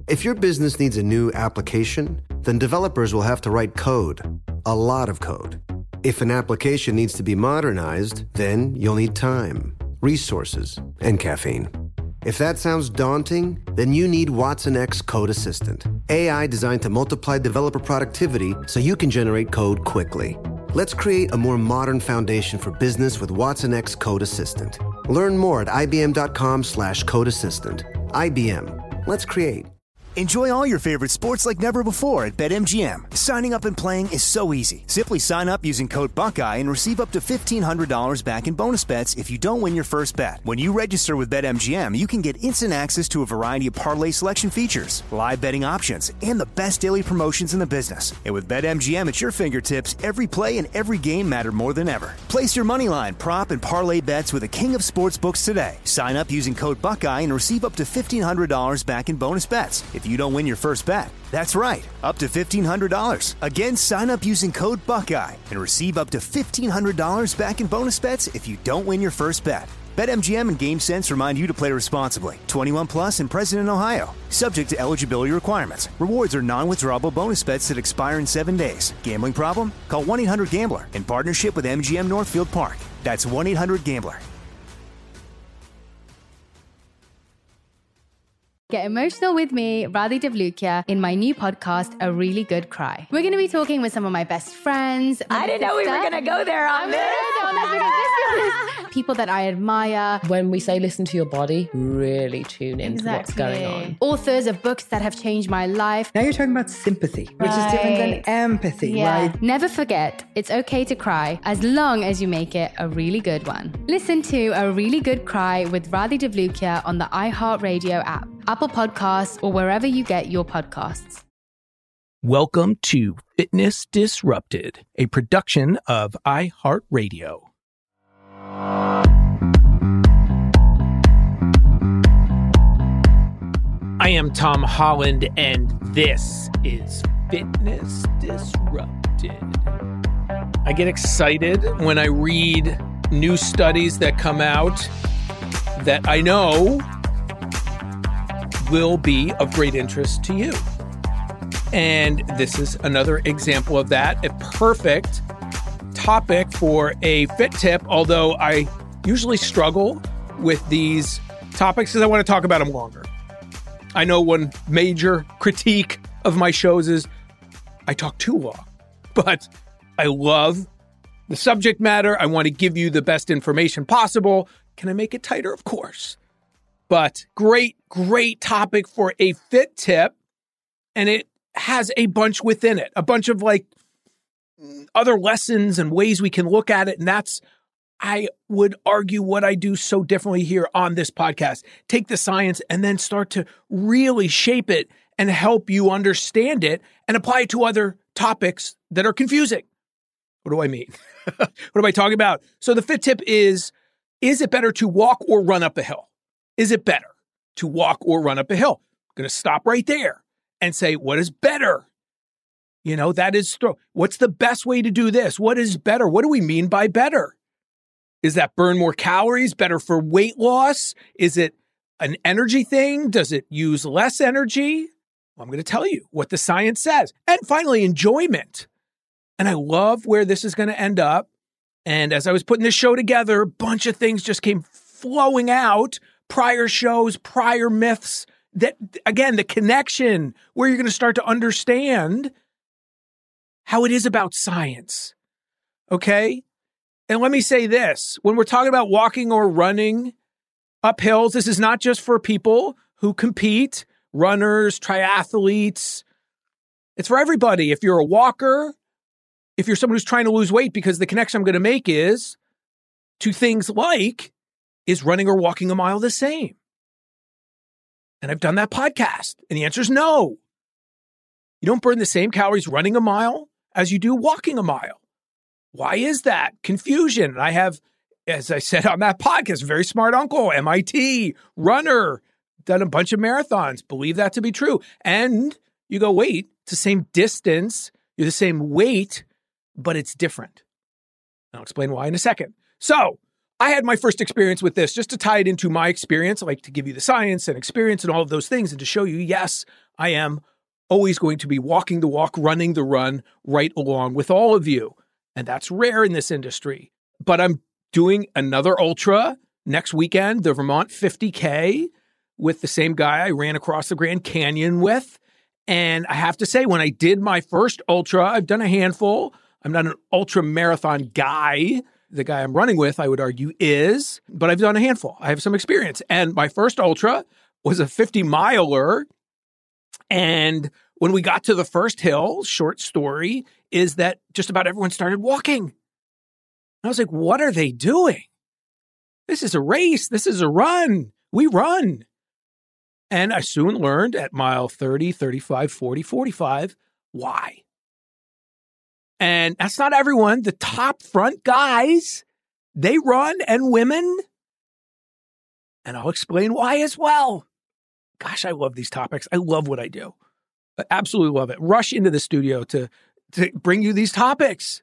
If your business needs a new application, then developers will have to write code, a lot of code. If an application needs to be modernized, then you'll need time, resources, and caffeine. If that sounds daunting, then you need Watson X Code Assistant, AI designed to multiply developer productivity so you can generate code quickly. Let's create a more modern foundation for business with Watson X Code Assistant. Learn more at ibm.com/code assistant. IBM. Let's create. Enjoy all your favorite sports like never before at BetMGM. Signing up and playing is so easy. Simply sign up using code Buckeye and receive up to $1,500 back in bonus bets if you don't win your first bet. When you register with BetMGM, you can get instant access to a variety of parlay selection features, live betting options, and the best daily promotions in the business. And with BetMGM at your fingertips, every play and every game matter more than ever. Place your moneyline, prop, and parlay bets with the king of sportsbooks today. Sign up using code Buckeye and receive up to $1,500 back in bonus bets if you don't win your first bet. That's right, up to $1,500. Again, sign up using code Buckeye and receive up to $1,500 back in bonus bets if you don't win your first bet. BetMGM and GameSense remind you to play responsibly. 21 plus and present in Ohio. Subject to eligibility requirements. Rewards are non-withdrawable bonus bets that expire in 7 days. Gambling problem? Call 1-800-GAMBLER in partnership with MGM Northfield Park. That's 1-800-GAMBLER. Get emotional with me, Radhi Devlukia, in my new podcast, A Really Good Cry. We're going to be talking with some of my best friends. I didn't know we were going to go there on this. People that I admire. When we say listen to your body, really tune into what's going on. Authors of books that have changed my life. Now you're talking about sympathy, which is different than empathy, right? Never forget, it's okay to cry as long as you make it a really good one. Listen to A Really Good Cry with Radhi Devlukia on the iHeartRadio app, Apple Podcasts, or wherever you get your podcasts. Welcome to Fitness Disrupted, a production of iHeartRadio. I am Tom Holland, and this is Fitness Disrupted. I get excited when I read new studies that come out that I know will be of great interest to you. And this is another example of that, a perfect topic for a fit tip, although I usually struggle with these topics because I want to talk about them longer. I know one major critique of my shows is I talk too long, but I love the subject matter. I want to give you the best information possible. Can I make it tighter? Of course. But great topic for a fit tip. And it has a bunch within it, a bunch of like other lessons and ways we can look at it. And that's, I would argue, what I do so differently here on this podcast. Take the science and then start to really shape it and help you understand it and apply it to other topics that are confusing. What do I mean? What am I talking about? So the fit tip is it better to walk or run up a hill? Is it better to walk or run up a hill? I'm going to stop right there and say, what is better? You know, that is, what's the best way to do this? What is better? What do we mean by better? Is that burn more calories, better for weight loss? Is it an energy thing? Does it use less energy? Well, I'm going to tell you what the science says. And finally, enjoyment. And I love where this is going to end up. And as I was putting this show together, a bunch of things just came flowing out. Prior shows, prior myths, that, again, the connection where you're going to start to understand how it is about science. Okay? And let me say this, when we're talking about walking or running up hills, this is not just for people who compete, runners, triathletes. It's for everybody. If you're a walker, if you're someone who's trying to lose weight, because the connection I'm going to make is to things like, is running or walking a mile the same? And I've done that podcast. And the answer is no. You don't burn the same calories running a mile as you do walking a mile. Why is that? Confusion. And I have, as I said on that podcast, a very smart uncle, MIT, runner, done a bunch of marathons, believe that to be true. And you go, wait, it's the same distance, you're the same weight, but it's different. I'll explain why in a second. So, I had my first experience with this, just to tie it into my experience. I like to give you the science and experience and all of those things and to show you, yes, I am always going to be walking the walk, running the run right along with all of you. And that's rare in this industry. But I'm doing another ultra next weekend, the Vermont 50K, with the same guy I ran across the Grand Canyon with. And I have to say, when I did my first ultra, I've done a handful. I'm not an ultra marathon guy. The guy I'm running with, I would argue, is, but I've done a handful. I have some experience. And my first ultra was a 50-miler. And when we got to the first hill, short story is that just about everyone started walking. I was like, what are they doing? This is a race. This is a run. We run. And I soon learned at mile 30, 35, 40, 45, why. And that's not everyone. The top front guys, they run, and women. And I'll explain why as well. Gosh, I love these topics. I love what I do. I absolutely love it. Rush into the studio to bring you these topics.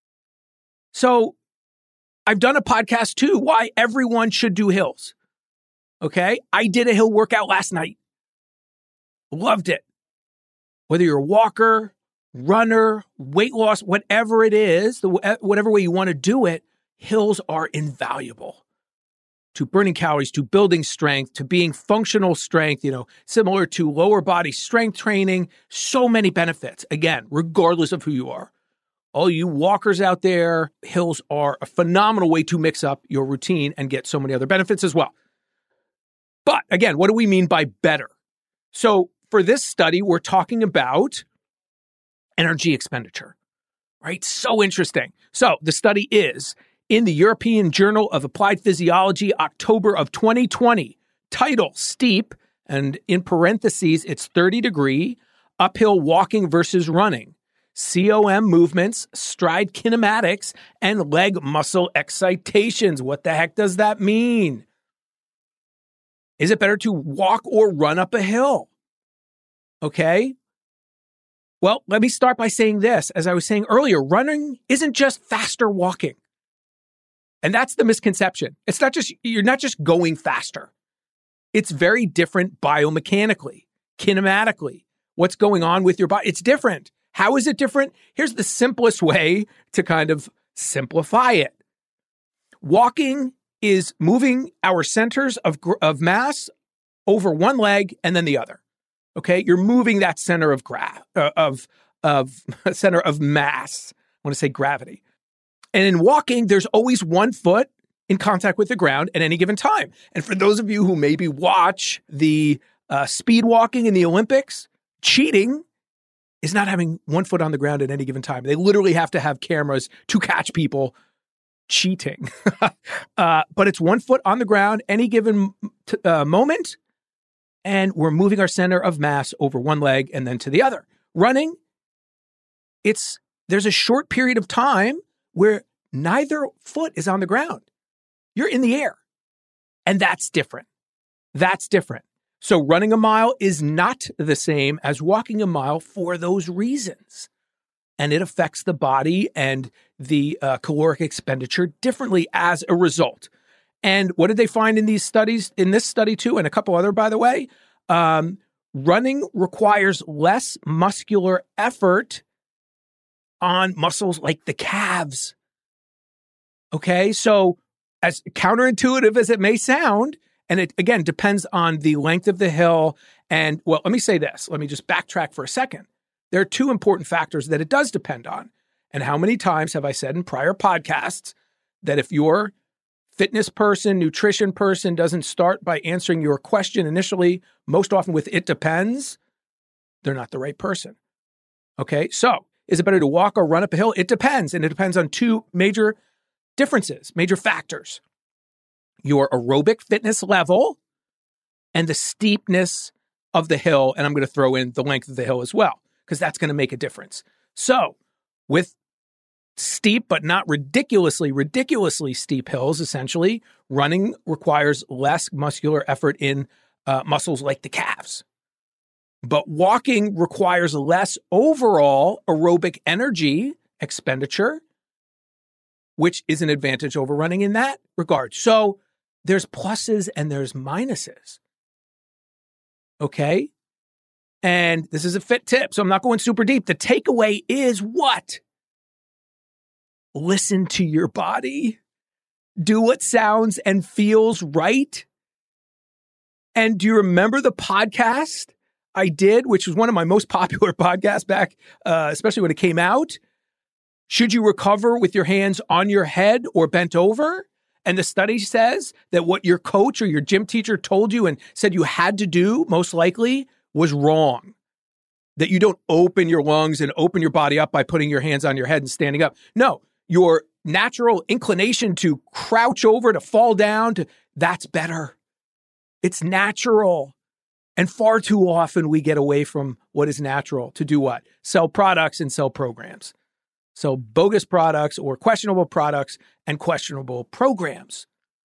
So I've done a podcast too, why everyone should do hills. Okay. I did a hill workout last night. Loved it. Whether you're a walker, runner, weight loss, whatever it is, whatever way you want to do it, hills are invaluable to burning calories, to building strength, to being functional strength, similar to lower body strength training. So many benefits. Again, regardless of who you are. All you walkers out there, hills are a phenomenal way to mix up your routine and get so many other benefits as well. But again, what do we mean by better? So for this study, we're talking about energy expenditure, right? So interesting. So the study is in the European Journal of Applied Physiology, October of 2020, title steep, and in parentheses, it's 30-degree, uphill walking versus running. COM movements, stride kinematics, and leg muscle excitations. What the heck does that mean? Is it better to walk or run up a hill? Okay. Well, let me start by saying this. As I was saying earlier, running isn't just faster walking. And that's the misconception. You're not just going faster. It's very different biomechanically, kinematically. What's going on with your body? It's different. How is it different? Here's the simplest way to kind of simplify it. Walking is moving our centers of mass over one leg and then the other. Okay, you're moving that center of center of mass. I want to say gravity. And in walking, there's always one foot in contact with the ground at any given time. And for those of you who maybe watch the speed walking in the Olympics, cheating is not having one foot on the ground at any given time. They literally have to have cameras to catch people cheating. But it's one foot on the ground any given moment. And we're moving our center of mass over one leg and then to the other. Running, there's a short period of time where neither foot is on the ground. You're in the air. And that's different. That's different. So running a mile is not the same as walking a mile for those reasons. And it affects the body and the caloric expenditure differently as a result. And what did they find in these studies, in this study too, and a couple other, by the way? Running requires less muscular effort on muscles like the calves. Okay, so as counterintuitive as it may sound, and it, again, depends on the length of the hill. And, well, let me say this. Let me just backtrack for a second. There are two important factors that it does depend on. And how many times have I said in prior podcasts that if your fitness person, nutrition person doesn't start by answering your question initially, most often with "it depends," they're not the right person. Okay, so is it better to walk or run up a hill? It depends. And it depends on two major differences, major factors. Your aerobic fitness level and the steepness of the hill. And I'm going to throw in the length of the hill as well, because that's going to make a difference. So with steep, but not ridiculously steep hills, essentially, running requires less muscular effort in muscles like the calves. But walking requires less overall aerobic energy expenditure, which is an advantage over running in that regard. So there's pluses and there's minuses. Okay? And this is a fit tip, so I'm not going super deep. The takeaway is what? Listen to your body. Do what sounds and feels right. And do you remember the podcast I did, which was one of my most popular podcasts back, especially when it came out? Should you recover with your hands on your head or bent over? And the study says that what your coach or your gym teacher told you and said you had to do, most likely, was wrong. That you don't open your lungs and open your body up by putting your hands on your head and standing up. No, your natural inclination to crouch over, to fall down, that's better. It's natural. And far too often we get away from what is natural to do what? Sell products and sell programs. So bogus products or questionable products and questionable programs.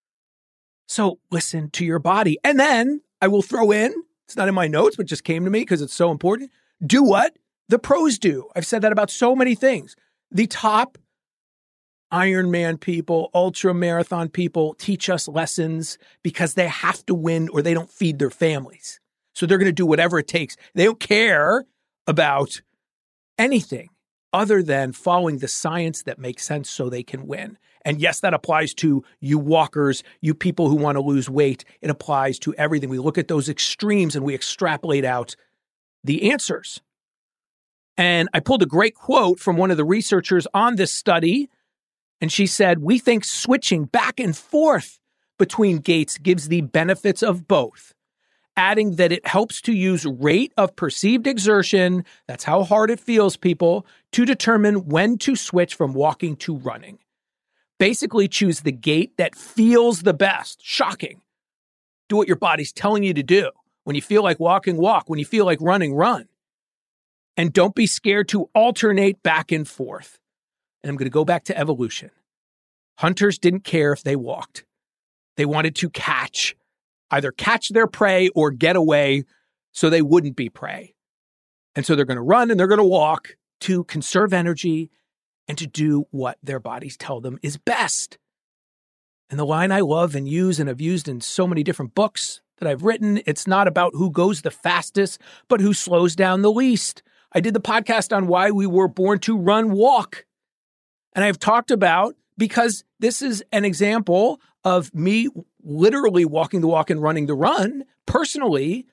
So listen to your body. And then I will throw in, it's not in my notes, but just came to me because it's so important. Do what the pros do. I've said that about so many things. The top Ironman people, ultra marathon people teach us lessons because they have to win or they don't feed their families. So they're going to do whatever it takes. They don't care about anything other than following the science that makes sense so they can win. And yes, that applies to you walkers, you people who want to lose weight. It applies to everything. We look at those extremes and we extrapolate out the answers. And I pulled a great quote from one of the researchers on this study. And she said, "We think switching back and forth between gaits gives the benefits of both," adding that it helps to use rate of perceived exertion, that's how hard it feels, people, to determine when to switch from walking to running. Basically, choose the gait that feels the best. Shocking. Do what your body's telling you to do. When you feel like walking, walk. When you feel like running, run. And don't be scared to alternate back and forth. And I'm going to go back to evolution. Hunters didn't care if they walked. They wanted to either catch their prey or get away so they wouldn't be prey. And so they're going to run and they're going to walk to conserve energy and to do what their bodies tell them is best. And the line I love and use and have used in so many different books that I've written, it's not about who goes the fastest, but who slows down the least. I did the podcast on why we were born to run, walk. And I've talked about, because this is an example of me literally walking the walk and running the run. Personally,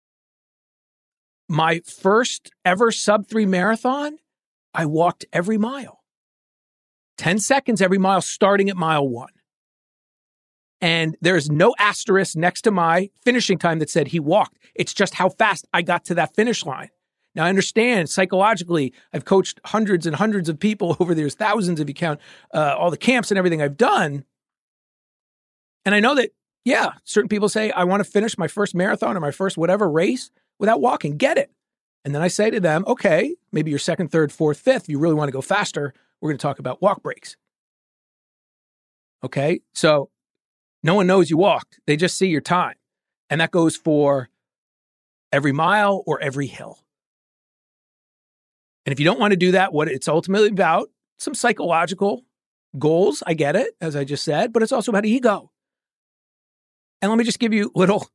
my first ever sub-3 marathon, I walked every mile. 10 seconds every mile, starting at mile 1. And there's no asterisk next to my finishing time that said he walked. It's just how fast I got to that finish line. Now, I understand psychologically, I've coached hundreds and hundreds of people over there's thousands if you count all the camps and everything I've done. And I know that, yeah, certain people say, I want to finish my first marathon or my first whatever race without walking. Get it. And then I say to them, okay, maybe your second, third, fourth, fifth, you really want to go faster, we're going to talk about walk breaks. Okay, so no one knows you walked. They just see your time. And that goes for every mile or every hill. And if you don't want to do that, what it's ultimately about, some psychological goals, I get it, as I just said, but it's also about ego. And let me just give you a little,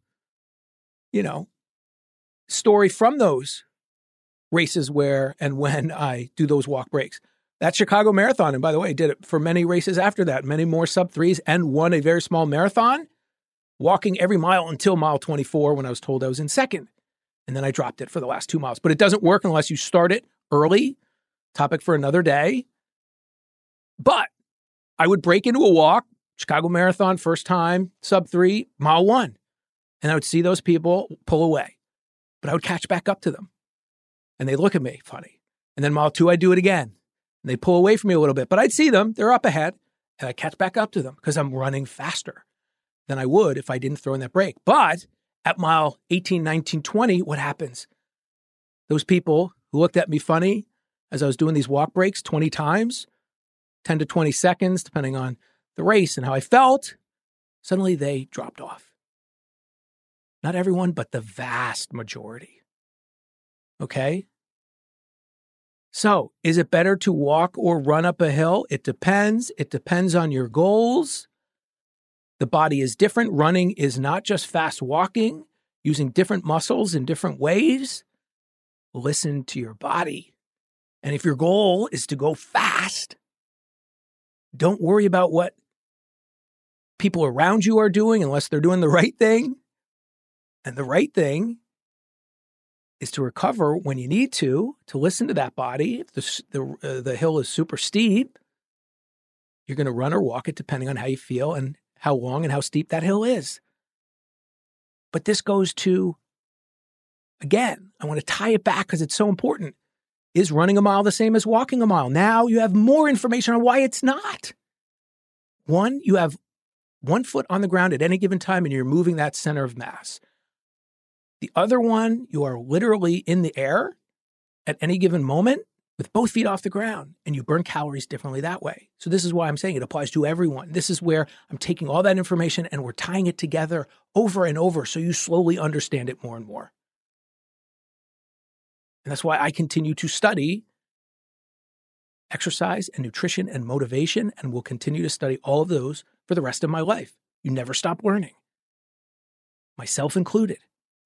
story from those races where and when I do those walk breaks. That Chicago Marathon, and by the way, I did it for many races after that, many more sub-3s, and won a very small marathon, walking every mile until mile 24 when I was told I was in second. And then I dropped it for the last 2 miles. But it doesn't work unless you start it early. Topic for another day. But I would break into a walk, Chicago Marathon, first time, sub-3, mile 1. And I would see those people pull away. But I would catch back up to them. And they look at me funny. And then mile 2, I'd do it again. And they pull away from me a little bit. But I'd see them. They're up ahead. And I catch back up to them because I'm running faster than I would if I didn't throw in that break. But at mile 18, 19, 20, what happens? Those people who looked at me funny as I was doing these walk breaks 20 times, 10 to 20 seconds, depending on the race and how I felt, suddenly they dropped off. Not everyone, but the vast majority. Okay? So, is it better to walk or run up a hill? It depends. It depends on your goals. The body is different. Running is not just fast walking, using different muscles in different ways. listen to your body. And if your goal is to go fast, don't worry about what people around you are doing unless they're doing the right thing. And the right thing is to recover when you need to listen to that body. If the hill is super steep, you're going to run or walk it depending on how you feel and how long and how steep that hill is. But this goes to, again, I want to tie it back because it's so important. Is running a mile the same as walking a mile? Now you have more information on why it's not. One, you have 1 foot on the ground at any given time and you're moving that center of mass. The other one, you are literally in the air at any given moment with both feet off the ground, and you burn calories differently that way. So this is why I'm saying it applies to everyone. This is where I'm taking all that information and we're tying it together over and over so you slowly understand it more and more. And that's why I continue to study exercise and nutrition and motivation, and will continue to study all of those for the rest of my life. You never stop learning, myself included.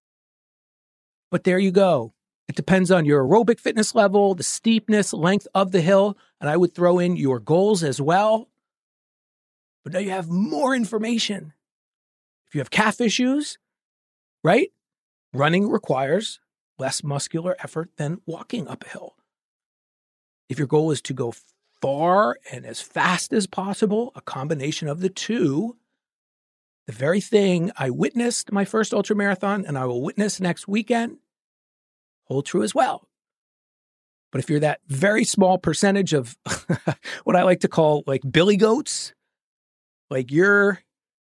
But there you go. It depends on your aerobic fitness level, the steepness, length of the hill, and I would throw in your goals as well. But now you have more information. If you have calf issues, right? Running requires less muscular effort than walking up a hill. If your goal is to go far and as fast as possible, a combination of the two, the very thing I witnessed my first ultramarathon and I will witness next weekend, hold true as well. But if you're that very small percentage of what I like to call like billy goats, like your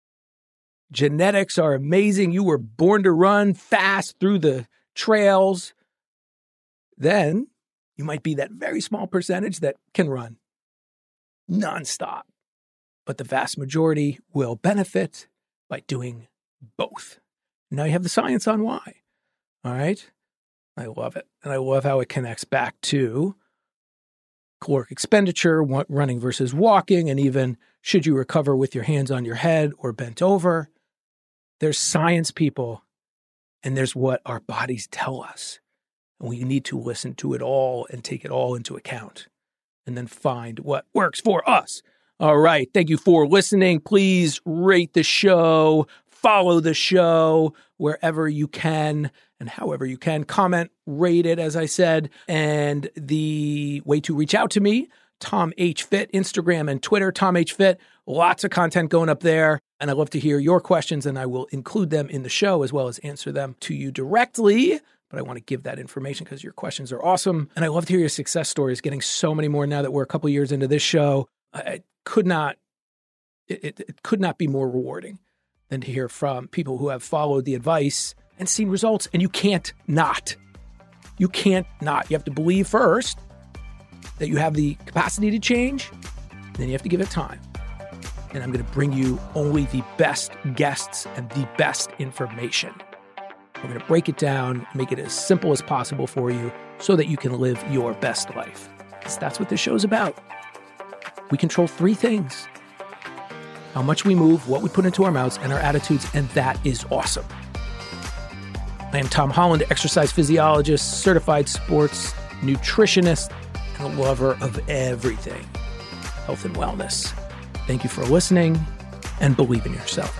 genetics are amazing, you were born to run fast through the trails, then you might be that very small percentage that can run nonstop. But the vast majority will benefit by doing both. Now you have the science on why. All right. I love it. And I love how it connects back to caloric expenditure, running versus walking, and even should you recover with your hands on your head or bent over. There's science, people, and there's what our bodies tell us. And we need to listen to it all and take it all into account and then find what works for us. All right. Thank you for listening. Please rate the show, follow the show wherever you can and however you can. Comment, rate it, as I said. And the way to reach out to me, Tom H. Fit, Instagram and Twitter, Tom H. Fit. Lots of content going up there. And I love to hear your questions, and I will include them in the show as well as answer them to you directly. But I want to give that information because your questions are awesome. And I love to hear your success stories, getting so many more now that we're a couple years into this show. It could not be more rewarding than to hear from people who have followed the advice and seen results. And you can't not. You can't not. You have to believe first that you have the capacity to change. Then you have to give it time. And I'm going to bring you only the best guests and the best information. We're going to break it down, make it as simple as possible for you so that you can live your best life. Because that's what this show's about. We control 3 things: how much we move, what we put into our mouths, and our attitudes, and that is awesome. I am Tom Holland, exercise physiologist, certified sports nutritionist, and a lover of everything health and wellness. Thank you for listening, and believe in yourself.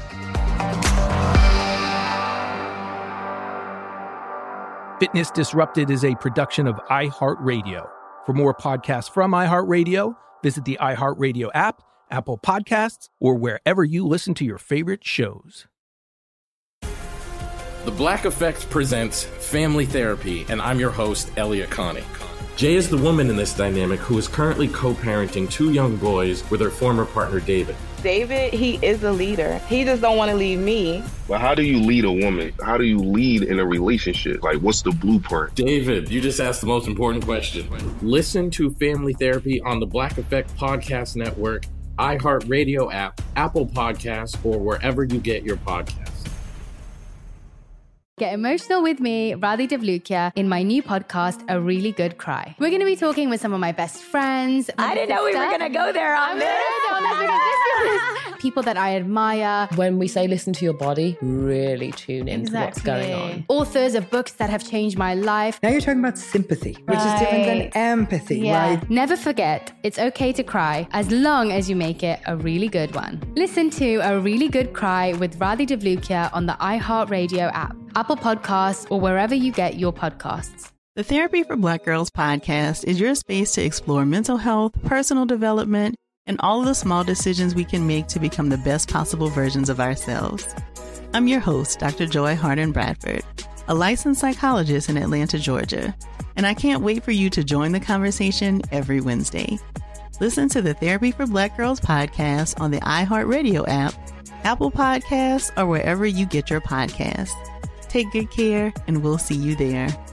Fitness Disrupted is a production of iHeartRadio. For more podcasts from iHeartRadio, visit the iHeartRadio app, Apple Podcasts, or wherever you listen to your favorite shows. The Black Effect presents Family Therapy, and I'm your host, Elliot Connie. Jay is the woman in this dynamic who is currently co-parenting 2 young boys with her former partner, David. David, he is a leader. He just don't want to leave me. But how do you lead a woman? How do you lead in a relationship? Like, what's the blueprint? David, you just asked the most important question. Listen to Family Therapy on the Black Effect Podcast Network, iHeartRadio app, Apple Podcasts, or wherever you get your podcasts. Get emotional with me, Radhi Devlukia, in my new podcast, A Really Good Cry. We're going to be talking with some of my best friends. I didn't know we were going to go there on this. People that I admire. When we say listen to your body, really tune into what's going on. Authors of books that have changed my life. Now you're talking about sympathy, which is different than empathy, right? Never forget, it's okay to cry as long as you make it a really good one. Listen to A Really Good Cry with Radhi Devlukia on the iHeartRadio app, Apple Podcasts, or wherever you get your podcasts. The Therapy for Black Girls podcast is your space to explore mental health, personal development, and all of the small decisions we can make to become the best possible versions of ourselves. I'm your host, Dr. Joy Harden Bradford, a licensed psychologist in Atlanta, Georgia, and I can't wait for you to join the conversation every Wednesday. Listen to the Therapy for Black Girls podcast on the iHeartRadio app, Apple Podcasts, or wherever you get your podcasts. Take good care, and we'll see you there.